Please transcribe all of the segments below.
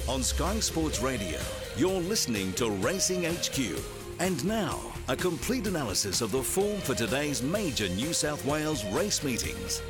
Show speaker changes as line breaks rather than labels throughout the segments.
On Sky Sports Radio, you're listening to Racing HQ. And now, a complete analysis of the form for today's major New South Wales race meetings.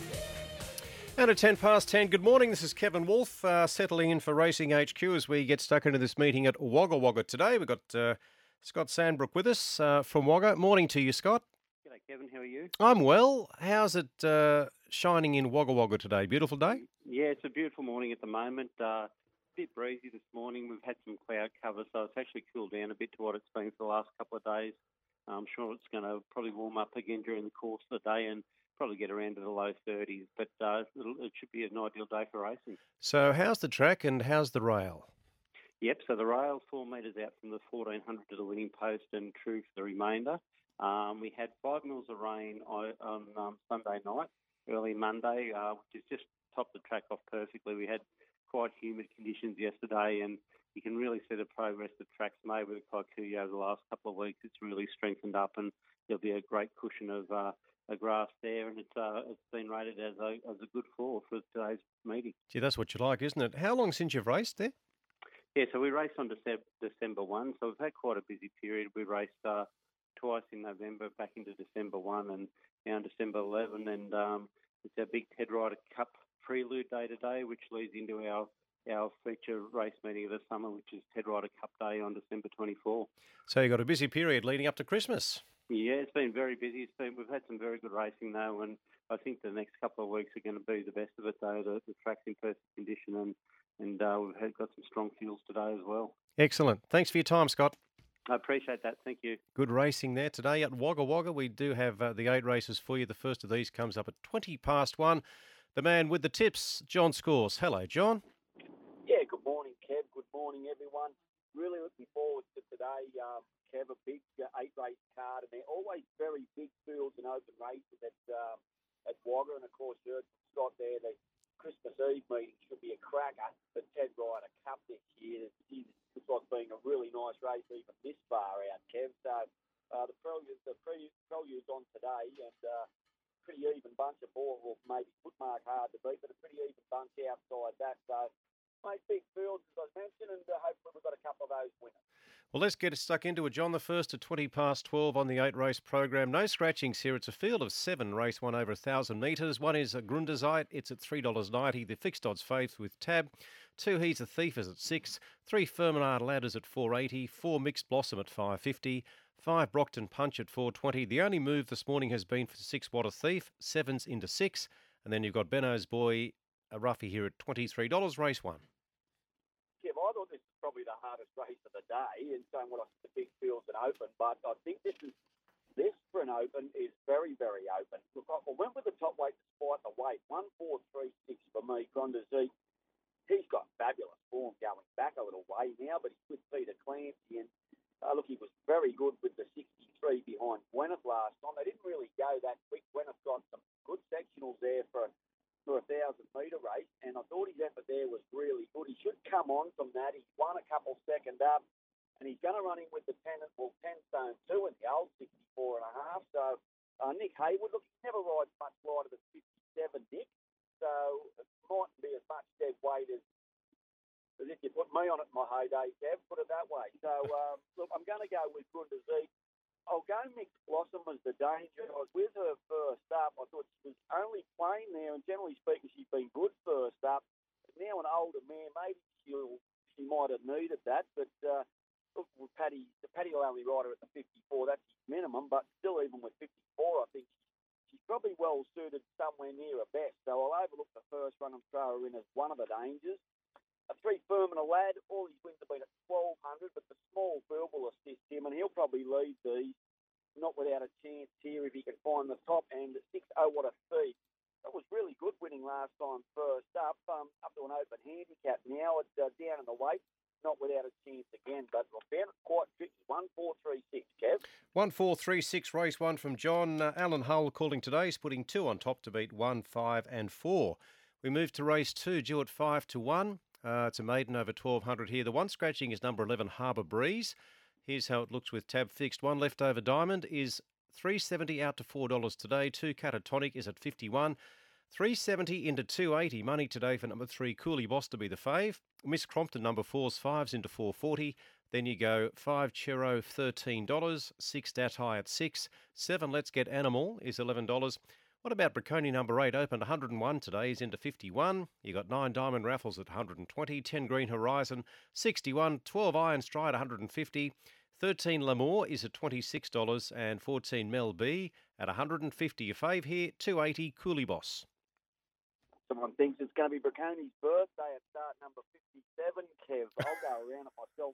And at 10 past 10, good morning. This is Kevin Wolf settling in for Racing HQ as we get stuck into this meeting at Wagga Wagga today. We've got Scott Sandbrook with us from Wagga. Morning to you, Scott.
G'day, Kevin. How are you?
I'm well. How's it shining in Wagga Wagga today? Beautiful day?
Yeah, it's a beautiful morning at the moment. A bit breezy this morning. We've had some cloud cover, so it's actually cooled down a bit to what it's been for the last couple of days. I'm sure it's going to probably warm up again during the course of the day and probably get around to the low 30s, but it should be an ideal day for racing.
So how's the track and how's the rail?
Yep, so the rail 4 metres out from the 1400 to the winning post and true for the remainder. We had 5 mils of rain on Sunday night, early Monday, which has just topped the track off perfectly. We had quite humid conditions yesterday, and you can really see the progress the track's made with the Kikuyu over the last couple of weeks. It's really strengthened up, and there'll be a great cushion of grass there, and it's been rated as a good floor for today's meeting.
Gee, that's what you like, isn't it? How long since you've raced there?
Yeah, so we raced on December 1, so we've had quite a busy period. We raced twice in November, back into December 1 and now December 11, and it's our big Ted Ryder Cup prelude day today, which leads into our feature race meeting of the summer, which is Ted Ryder Cup Day on December 24.
So you've got a busy period leading up to Christmas.
Yeah, it's been very busy. We've had some very good racing though, and I think the next couple of weeks are going to be the best of it though. The track's in perfect condition, and we've got some strong fuels today as well.
Excellent. Thanks for your time, Scott.
I appreciate that. Thank you.
Good racing there today at Wagga Wagga. We do have the 8 races for you. The first of these comes up at 20 past 1. The man with the tips, John Scores. Hello, John.
Yeah, good morning, Kev. Good morning, everyone. Really looking forward to today, Kev. A big 8-race card, and they're always very big fields and open races at Wagga. And of course, you heard from Scott there, the Christmas Eve meeting should be a cracker. The Ted Ryder Cup this year, it looks like being a really nice race even this far out, Kev. So the prelude's on today, and pretty even bunch of ball, or maybe footmark hard to beat, but a pretty even bunch outside that. So, mate, big fields, as I mentioned, and hopefully we've got a couple of those winners.
Well, let's get stuck into it, John. The first at 20 past 12 on the 8-race program. No scratchings here. It's a field of 7, race 1 over 1,000 metres. One is a Grundazite. It's at $3.90. The fixed odds Faith with Tab. 2 He's a Thief is at 6. 3 Fermanard Ladders at $4.80. 4 Mixed Blossom at $5.50. 5 Brockton Punch at $4.20. The only move this morning has been for 6 What a Thief. 7's into 6. And then you've got Benno's Boy, a roughie here at $23, race 1.
Kev, I thought this was probably the hardest race of the day, and saying what I said, the big fields and open, but I think this for an open is very, very open. Look, I went with the top weight despite the weight. 1,436 for me, Grundazite. He's got fabulous form going back a little way now, but he's with Peter Clancy, and look, he was very good with the 63 behind Gwyneth last time. They didn't really go that quick. Gwyneth got some good sectionals there for a 1,000-metre race, and I thought his effort there was really good. He should come on from that. He's won a couple second up, and he's going to run in with the 10 stone 2 in the old 64.5. So Nick Haywood, look, he never rides much lighter than 57, Nick. So it mightn't be as much dead weight as if you put me on it in my heyday, Kev, put it that way. So, look, I'm going to go with Grundazite. I'll go Mixed Blossom as the danger. I was with her first up. I thought she was only playing there, and generally speaking, she's been good first up. But now an older mare, maybe she might have needed that. But look, with Paddy will only ride her at the 54. That's his minimum. But still, even with 54, I think she's probably well suited somewhere near her best. So I'll overlook the first run and throw her in as one of the dangers. A 3 Firmin a Lad, all his wins have been at 1,200, but the small field will assist him, and he'll probably lead these, not without a chance here if he can find the top. And 6 Oh What a Thief, that was really good winning last time first up to an open handicap. Now it's down in the weight, not without a chance again, but I found it quite tricky. 1,436, Kev.
1,436, race 1 from John. Alan Hull calling today. He's putting 2 on top to beat 1, 5 and 4. We move to race 2, due at 5 to 1. It's a maiden over 1,200 here. The one scratching is number 11, Harbour Breeze. Here's how it looks with tab fixed. 1 Leftover Diamond is $3.70 out to $4 today. 2 Catatonic is at $51. 370 into 280. Money today for number 3, Cooley Boss to be the fave. Miss Crompton, number 4's 5s into 440. Then you go 5 Chero, $13. 6 Dat High at 6. 7 Let's Get Animal is $11. What about Bracconi number 8? Opened 101 today, is into 51. You got 9 Diamond Raffles at 120. 10 Green Horizon, 61. 12 Iron Stride, 150. 13 L'Amour is at $26. And 14 Mel B at 150. Your fave here, 280 Cooley Boss.
Someone thinks it's going to be Bracconi's birthday at start number 57, Kev. I'll go around it myself.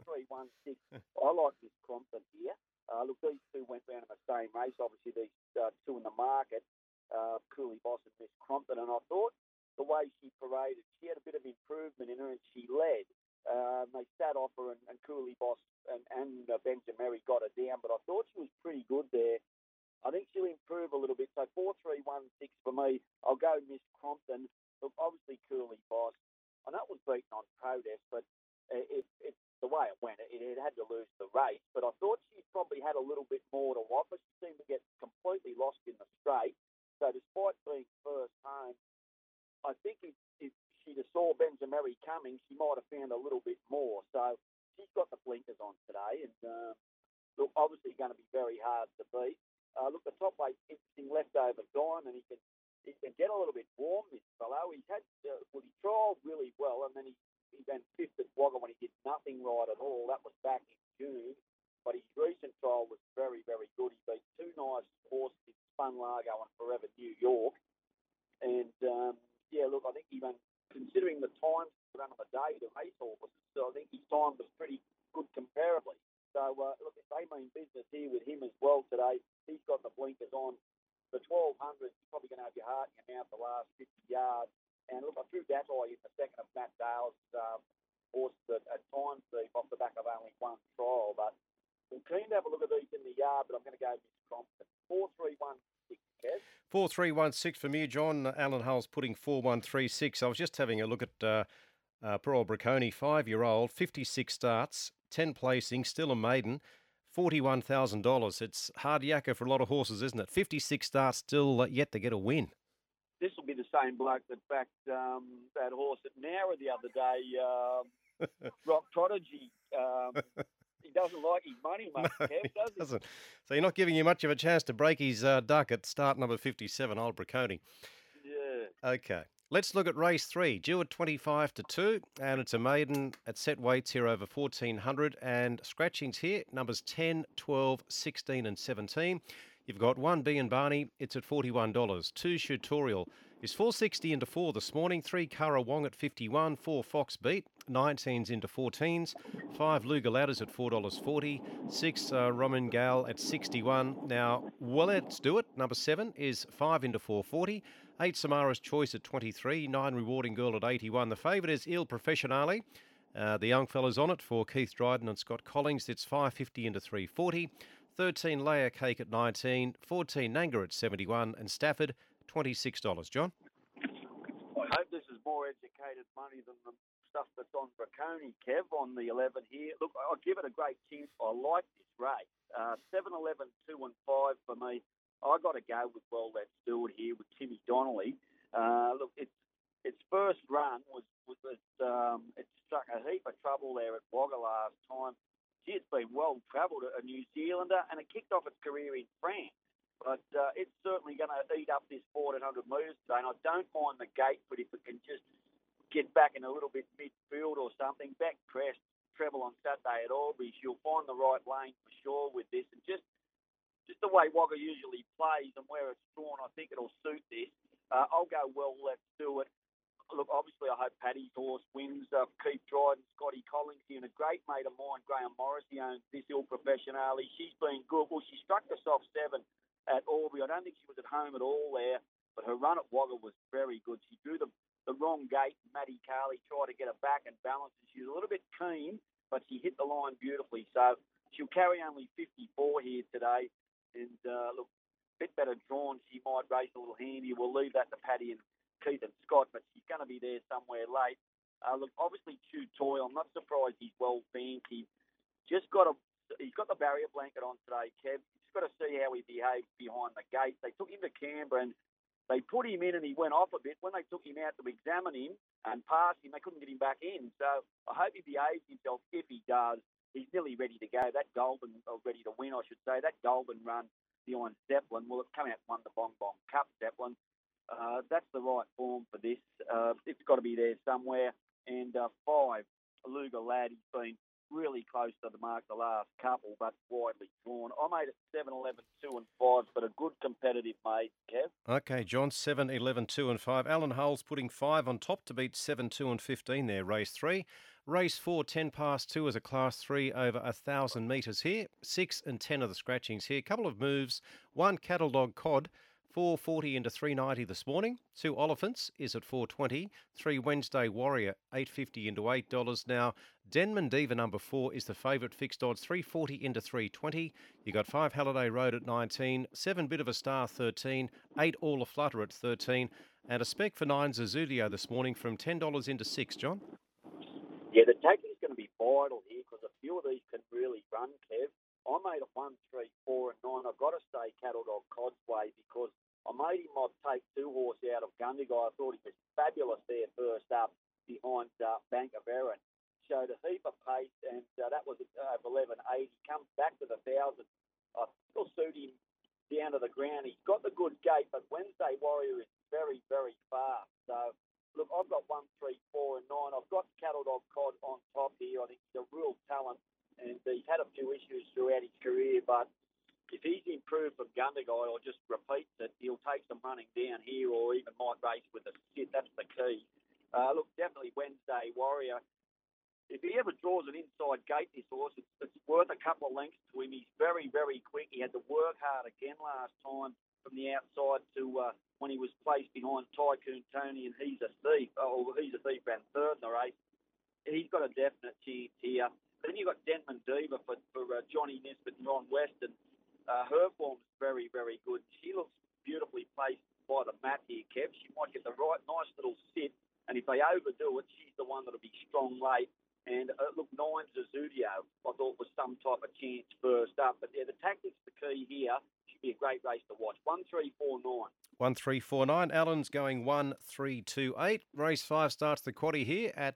4316. I like this Crompton here. Look, these two went round in the same race. Obviously, these two in the market, Cooley Boss and Miss Crompton. And I thought the way she paraded, she had a bit of improvement in her and she led. They sat off her and Cooley Boss and Benjamin Mary got her down. But I thought she was pretty good there. I think she'll improve a little bit. So 4-3-1-6 for me. I'll go Miss Crompton. Look, obviously Cooley Boss. I know it was beaten on protest, but it's the way it went. It had to lose the race. But I thought she probably had a little bit more to offer. She seemed to get completely lost in the straight. So despite being first home, I think if she'd have saw Benjamin Mary coming, she might have found a little bit more. So she's got the blinkers on today. And look, obviously going to be very hard to beat. Look, the top weight, interesting leftover diamond. He can get a little bit warm, this fellow. He's had, he trialled really well, and then he ran fifth at Wagga when he did nothing right at all. That was back in June. But his recent trial was very, very good. He beat two nice horses in Spun Largo and Forever New York. And, look, I think he ran, considering the times he ran on the day, the race horses, so I think his time was pretty good comparably. So, look, if they mean business here with him as well today, he's got the blinkers on. The 1200, you're probably going to have your heart in your mouth the last 50 yards. And look, I threw that eye in the second of Matt Dale's horse at Time Thief off the back of only one trial. But I'm keen to have a look at these in the yard, but I'm going to go Miss Crompton. 4-3-1-6, Kev.
4-3-1-6 from you, John. Alan Hull's putting 4-1-3-6. I was just having a look at poor old Bracconi, 5-year-old, 56 starts, 10 placings, still a maiden. $41,000. It's hard yakka for a lot of horses, isn't it? 56 starts, still yet to get a win.
This will be the same bloke that backed that horse at Nowra the other day, Rock Prodigy. He doesn't like his money much, Kev, does he?
Doesn't. So you're not giving you much of a chance to break his duck at start number 57, old Bracconi.
Yeah.
Okay. Let's look at race 3, due at 25-2, and it's a maiden at set weights here over 1,400, and scratchings here, numbers 10, 12, 16 and 17. You've got 1 B and Barney, it's at $41. 2 Tutorial is 460 into 4 this morning. 3 Cara Wong at 51. 4 Fox Beat, 19s into 14s. 5 Luga Ladders at $4.40. 6 Roman Gal at 61. Now, well, let's do it. Number 7 is 5 into 440. 8 Samara's Choice at 23. 9 Rewarding Girl at 81. The favourite is Il Professionale. The young fellas on it for Keith Dryden and Scott Collings. It's 550 into 340. 13 Layer Cake at 19. 14 Nanga at 71. And Stafford, $26. John?
I hope this is more educated money than the stuff that's on Bracconi, Kev, on the 11 here. Look, I'll give it a great chance. I like this race. 7, 11, 2 and 5 for me. I got to go with Well Let's Do It here with Timmy Donnelly. Look, its first run was it struck a heap of trouble there at Wagga last time. Gee, it's been well travelled, a New Zealander, and it kicked off its career in France. But it's certainly going to eat up this 1,400 metres today, and I don't mind the gate, but if it can just get back in a little bit midfield or something, back crest, treble on Saturday at Albury, she'll find the right lane for sure with this. And just the way Wagga usually plays and where it's drawn, I think it'll suit this. I'll go Well Let's Do It. Look, obviously, I hope Paddy's horse wins. Keith Dryden, Scotty Collins here, and a great mate of mine, Graham Morrissey, owns this Il Professionale. She's been good. Well, she struck the soft 7 at Albury. I don't think she was at home at all there, but her run at Wagga was very good. She drew the wrong gate. Maddie Carley tried to get her back and balance, and she was a little bit keen, but she hit the line beautifully. So she'll carry only 54 here today. And, look, a bit better drawn. She might race a little handy. We'll leave that to Paddy and Keith and Scott, but she's going to be there somewhere late. Look, obviously, Toy. I'm not surprised he's well banked. He's got the barrier blanket on today, Kev. You've just got to see how he behaves behind the gate. They took him to Canberra and They put him in and he went off a bit. When they took him out to examine him and pass him, they couldn't get him back in. So I hope he behaves himself. If he does, he's nearly ready to go. That Goulburn, or ready to win, I should say. That Goulburn run behind Zeppelin, well, it's come out and won the Bong Bong Cup, Zeppelin. That's the right form for this. It's got to be there somewhere. And 5, Luga Lad, he's been really close to the mark the last couple, but widely drawn. I made it 7, 11, 2 and 5, but a good competitive made, Kev.
Okay, John, 7, 11, 2 and 5. Alan Hull's putting 5 on top to beat 7, 2 and 15 there, race 3. Race 4, 10 past 2 is a Class 3 over 1,000 metres here. 6 and 10 of the scratchings here. Couple of moves. 1, Cattle Dog Cod. 4.40 into 3.90 this morning. 2, Oliphants is at 4.20. 3, Wednesday Warrior, 8.50 into $8. Now, Denman Diva number 4 is the favourite, fixed odds, 3.40 into 3.20. You got 5, Halliday Road at 19. 7, Bit of a Star, 13. 8, All a Flutter at 13. And a spec for 9, Zazudio this morning from $10 into 6, John.
Yeah, the tactic's going to be vital here because a few of these can really run, Kev. I made it 1, 3, 4 and 9. I've got to say Cattle Dog Cod's way because I made him take 2 horse out of Gundagai. I thought he was fabulous there first up behind Bank of Erin. Showed a heap of pace and that was over 11.80. Comes back to the 1,000. I still suit him down to the ground. He's got the good gait, but Wednesday Warrior is very, very fast. So, look, I've got 1, 3, 4 and 9. I've got Cattle Dog Cod on top here. I think he's a real talent and he's had a few issues throughout his career, but if he's improved from Gundagai or just repeats it, he'll take some running down here or even might race with a sit. That's the key. Look, definitely Wednesday Warrior. If he ever draws an inside gate, this horse, it's worth a couple of lengths to him. He's very, very quick. He had to work hard again last time from the outside to when he was placed behind Tycoon Tony and He's a Thief. He's a Thief ran third in the race. He's got a definite chance here. Then you've got Denman Diva for Johnny Nisbet and Ron Weston. Her form's very, very good. She looks beautifully placed by the mat here, Kev. She might get the right, nice little sit, and if they overdo it, she's the one that'll be strong late. And look, 9 Zazudio, I thought was some type of chance first up. But yeah, the tactics the key here. Should be a great race to watch. 1, 3, 4, 9.
1, 3, 4, 9. Allen's going 1, 3, 2, 8. Race 5 starts the quaddie here at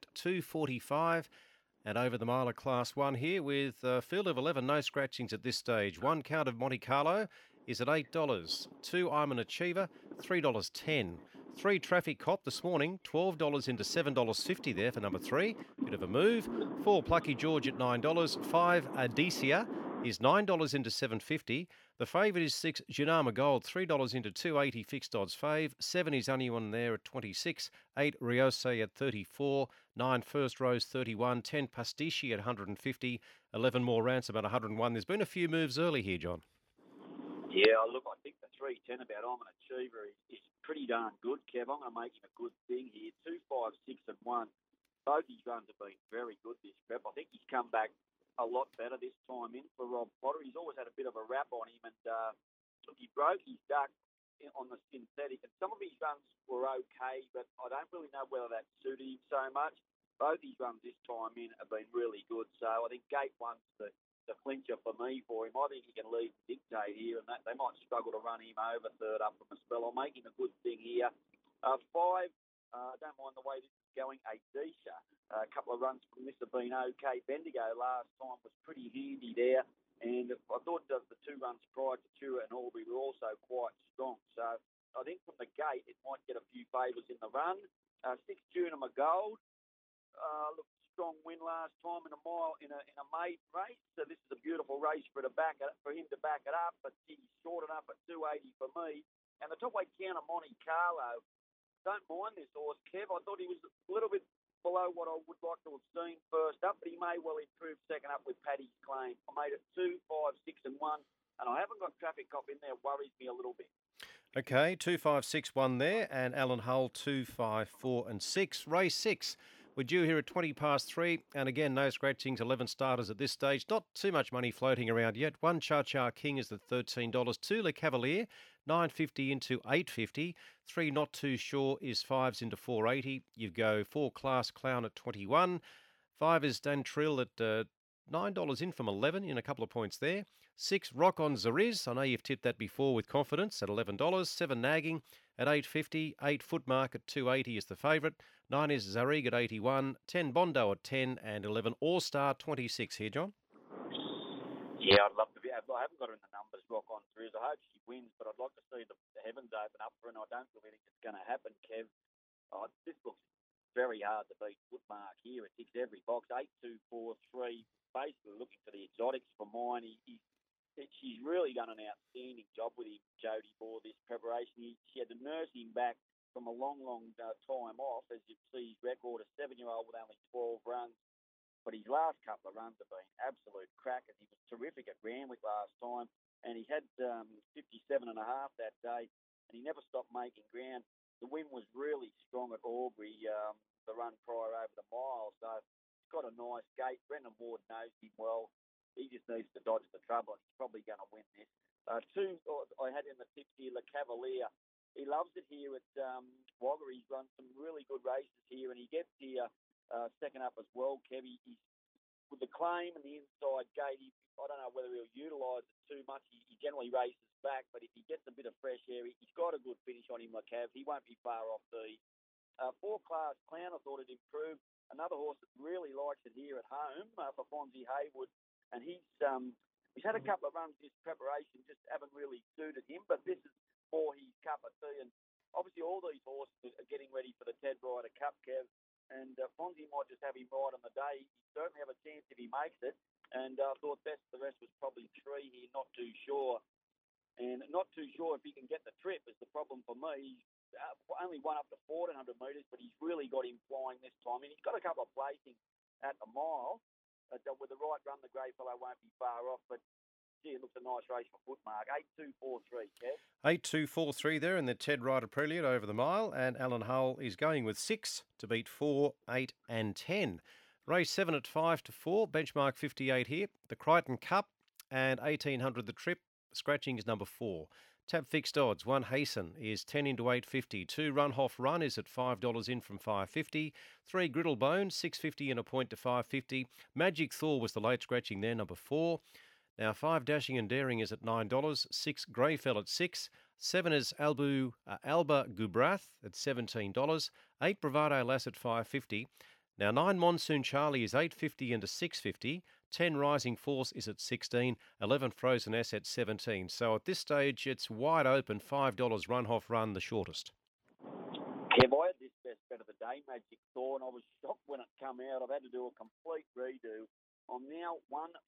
2.45. And over the mile of Class 1 here with a field of 11, no scratchings at this stage. 1, Count of Monte Carlo is at $8. 2, I'm an Achiever, $3.10. 3, Traffic Cop this morning, $12 into $7.50 there for number 3. Bit of a move. 4, Plucky George at $9. 5, Adicia is $9 into $7.50. The favourite is 6, Junama Gold, $3 into $2.80 fixed odds fave. 7 is Anyone there at 26. 8, Riose at 34. 9, First Rose 31. 10, Pastici at 150. 11, More Ransom at 101. There's been a few moves early here, John.
Yeah, look, I think the 3.10 about I'm an Achiever is pretty darn good, Kev. I'm going to make him a good thing here. 2, 5, 6 and 1. Both his runs have been very good this prep. I think he's come back a lot better this time in for Rob Potter. He's always had a bit of a rap on him, and look, he broke his duck on the synthetic, and some of his runs were okay, but I don't really know whether that suited him so much. Both his runs this time in have been really good, so I think Gate 1's the clincher for me for him. I think he can lead and dictate here, and they might struggle to run him over third up from a spell. I'll make him a good thing here. 5, don't mind the way this is going. Adicia, a couple of runs from this have been okay. Bendigo last time was pretty handy there, and I thought the 2 runs prior to Tura and Albury were also quite strong. So I think from the gate it might get a few favours in the run. 6, Junama Gold. Look, strong win last time in a mile in a maiden race. So this is a beautiful race for him to back it up. But he's short enough at 2.80 for me. And the top weight Count of Monte Carlo. Don't mind this horse, Kev. I thought he was a little bit below what I would like to have seen first up, but he may well improve second up with Paddy's Claim. I made it 2, 5, 6 and 1, and I haven't got Traffic Cop in there. Worries me a little bit.
Okay, 2, 5, 6, 1 there, and Alan Hull 2, 5, 4 and 6. Race 6. We're due here at 20 past 3, and again, no scratchings, 11 starters at this stage. Not too much money floating around yet. 1, Cha-Cha King is at $13. 2, Le Cavalier, $9.50 into $8.50. 3, Not Too Sure is 5s into $4.80. You go 4, Class Clown at 21. 5 is Dan Trill at $9 in from 11 in a couple of points there. 6, Rock on Zariz. I know you've tipped that before with confidence at $11. 7, Nagging at $8.50. 8, Footmark at $2.80 is the favourite. 9 is Zarig at $81. 10, Bondo at $10. And 11, All Star 26 here, John.
Yeah, I'd love to be. I haven't got her in the numbers, Rock on Zariz. I hope she wins, but I'd like to see the heavens open up for her, and I don't really think it's going to happen, Kev. This looks very hard to beat. Footmark here. It ticks every box. 8, 2, 4, 3. Basically looking for the exotics for mine. She's really done an outstanding job with him, Jody, for this preparation. She had to nurse him back from a long time off. As you see, his record, a 7-year-old with only 12 runs. But his last couple of runs have been absolute crackers. He was terrific at Randwick last time, and he had 57.5 that day, and he never stopped making ground. The wind was really strong at Albury, the run prior over the mile, so he's got a nice gait. Brendan Ward knows him well. He just needs to dodge the trouble, and he's probably going to win this. 2, I had in the tips here, Le Cavalier. He loves it here at Wagga. He's run some really good races here, and he gets here second up as well, Kev. He's with the claim and the inside gate, I don't know whether he'll utilise it too much. He generally races back, but if he gets a bit of fresh air, he's got a good finish on him, Le Cav. He won't be far off the 4 Class Clown. I thought it improved. Another horse that really likes it here at home for Fonzie Haywood, and he's had a couple of runs this preparation, just haven't really suited him, but this is for his cup of tea, and obviously all these horses are getting ready for the Ted Ryder Cup, Kev. And Fonzie might just have him right on the day. He certainly have a chance if he makes it. And I thought best the rest was probably 3 here, not too sure. And not too sure if he can get the trip is the problem for me. He's only won up to 1,400 metres, but he's really got him flying this time. And he's got a couple of placings at the mile. With the right run, the grey fellow won't be far off. But it looks a nice race for Footmark. 8-2-4-3, Kev.
8-2-4-3 there in the Ted Ryder Prelude over the mile, and Alan Hull is going with 6 to beat 4, 8 and 10. Race 7 at 5-4, benchmark 58 here. The Crichton Cup and 1,800 the trip. Scratching is number 4. Tap fixed odds. 1 Hasten is 10 into 850. 2 Runhoff Run is at $5 in from $5.50. 3 Griddlebone, $6.50 and a point to $5.50. Magic Thor was the late scratching there, number 4. Now, 5 Dashing and Daring is at $9. 6 Greyfell at $6. 7 is Alba Gubrath at $17. 8 Bravado Lass at $5.50. Now, 9 Monsoon Charlie is $8.50 into $6.50. 10 Rising Force is at $16. 11 Frozen S at $17. So at this stage, it's wide open. $5 Runhoff Run, the shortest.
Kev, I had this best bet of the day, Magic Thor, and I was shocked when it came out. I've had to do a complete redo. I'm now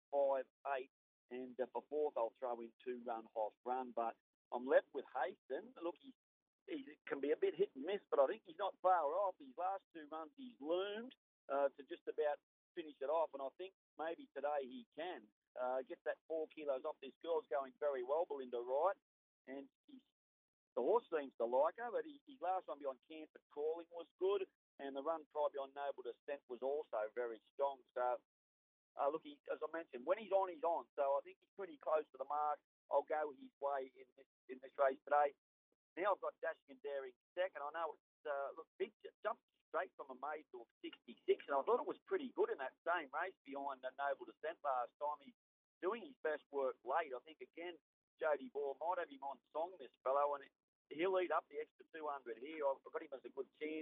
158. And for 4th, I'll throw in 2 Runhoff Run. But I'm left with Hasten. Look, he can be a bit hit and miss, but I think he's not far off. His last 2 runs, he's loomed to just about finish it off. And I think maybe today he can get that 4 kilos off. This girl's going very well, Belinda Wright. And the horse seems to like her, but his last run beyond Canford Calling was good. And the run prior beyond Noble Descent was also very strong. So, look, as I mentioned, when he's on, he's on. So I think he's pretty close to the mark. I'll go his way in this race today. Now I've got Dashing and Daring second. I know it's big jumped straight from a maid to 66, and I thought it was pretty good in that same race behind the Noble Descent last time. He's doing his best work late. I think again, Jody Ball might have him on song, this fellow, and he'll lead up the extra 200 here. I've got him as a good chance.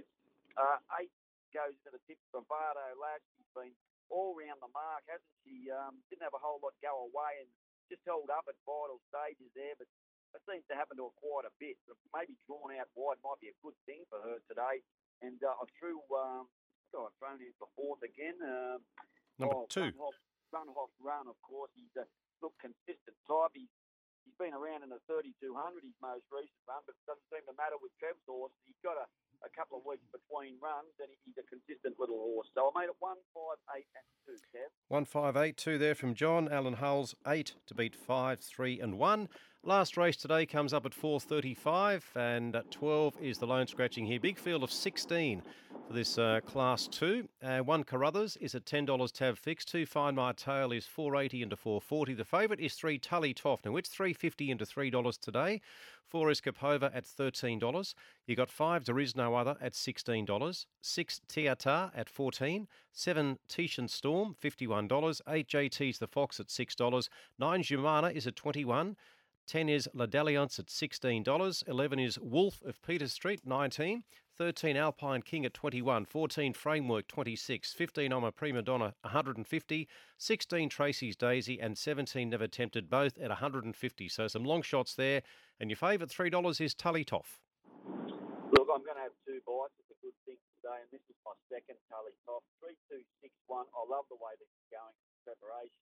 8 goes into the tip. Bravado Lass. He's been all round the mark, hasn't she? Didn't have a whole lot go away and just held up at vital stages there, but it seems to happen to her quite a bit. Maybe drawn out wide might be a good thing for her today. And I threw, I've thrown in for 4th again.
Number 2.
Runhoff Run, of course. He's a consistent type. He's been around in the 3,200, his most recent run, but it doesn't seem to matter with Trev's horse. He's got a couple of weeks between runs, and he's a consistent little horse. So I made it 1, 5, 8 and 2, Kev.
1, 5, 8, 2 there from John. Alan Hull's 8 to beat 5, 3 and 1. Last race today comes up at 4:35, and at 12 is the lone scratching here. Big field of 16 for this Class 2. One Carruthers is at $10 tab fixed. 2 Find My Tail is $4.80 into $4.40. The favourite is 3 Tully Toff. Now it's $3.50 into $3 today. 4 Escapova at $13. You got 5 There Is No Other at $16. 6 Tiata at $14. 7 Tishan Storm $51. 8 JT's The Fox at $6. 9 Jumana is at $21. 10 is La Dalliance at $16. 11 is Wolf of Peter Street, $19. 13 Alpine King at $21. 14 Framework, $26. 15 I'm a Prima Donna, $150. 16 Tracy's Daisy and 17 Never Tempted, both at $150. So some long shots there. And your favourite $3 is Tully Toff.
Look, I'm going to have 2 bites. It's a good thing today, and this is my second Tully Toff. 3-2-6-1. I love the way this is going in preparation.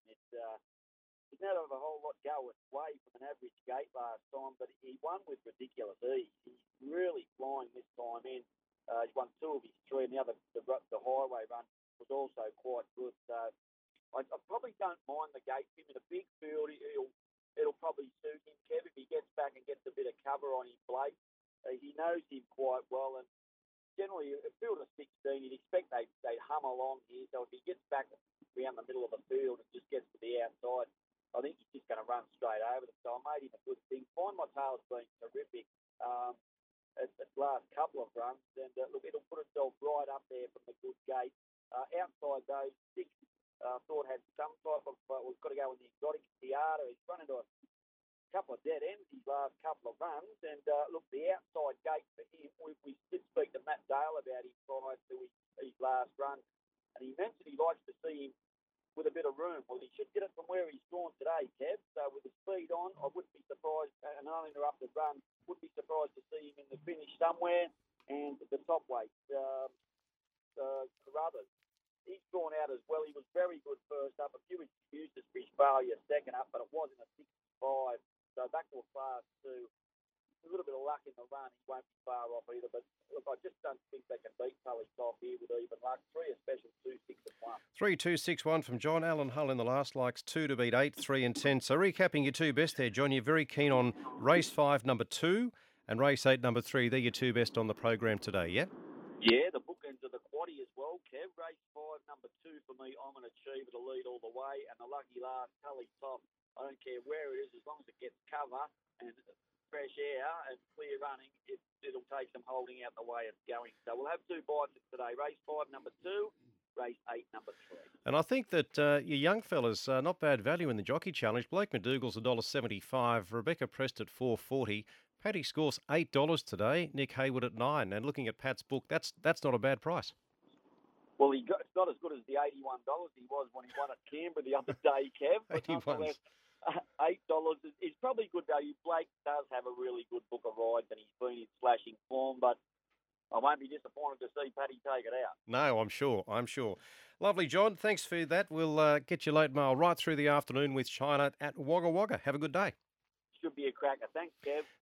He's not have a whole lot go its way from an average gate last time, but he won with ridiculous ease. He's really flying this time in. He's won 2 of his 3, and the highway run was also quite good. So I probably don't mind the gate. Him in a big field, it'll probably suit him. Kev, if he gets back and gets a bit of cover on him, Blake, he knows him quite well, and generally a field of 16, you'd expect they'd hum along here. So if he gets back around the middle of the field and just gets to the outside, I think he's just going to run straight over them. So I made him a good thing. Find My Tail's been terrific at the last couple of runs. And look, it'll put itself right up there from the good gate. Outside those, 6 thought had some type of, we've got to go in the exotic Tiara. He's run into a couple of dead ends these last couple of runs. And look, the outside gate for him, we did speak to Matt Dale about him prior to his last run. And he mentioned he likes to see him with a bit of room. Well, he should get it from where he's gone today, Kev. So with the speed on, I wouldn't be surprised, an uninterrupted run, wouldn't be surprised to see him in the finish somewhere. And the top weight, Carruthers, he's gone out as well. He was very good first up. A few excuses for his failure second up, but it was in a 65. So back to a Class 2. A little bit of luck in the run. He won't be far off either. But look, I just don't think they can beat Tully Toff here with even luck. 3 a special 2, 6 and 1.
3, 2, 6, 1 from John. Alan Hull in the last likes 2 to beat 8, 3 and 10. So recapping your 2 best there, John, you're very keen on race 5, number 2, and race 8, number 3. They're your 2 best on the program today, yeah?
Yeah, the bookends of the quaddie as well, Kev. Race 5, number 2 for me, I'm going to achieve it'll lead all the way. And the lucky last, Tully Toff, I don't care where it is, as long as it gets cover and fresh air and clear running, it'll take some holding out the way it's going. So we'll have 2 bites today. Race 5, number 2. Race 8, number 3.
And I think that your young fellas, not bad value in the Jockey Challenge. Blake McDougall's $1.75. Rebecca Prest at $4.40. Paddy Scorse $8 today. Nick Hayward at $9. And looking at Pat's book, that's not a bad price.
Well, it's not as good as the $81 he was when he won at Canberra the other day, Kev. But nonetheless, $8 is probably good value. Blake does have a really good book of rides, and he's been in slashing form, but I won't be disappointed to see Paddy take it out.
No, I'm sure. Lovely, John. Thanks for that. We'll get you late mail right through the afternoon with China at Wagga Wagga. Have a good day.
Should be a cracker. Thanks, Kev.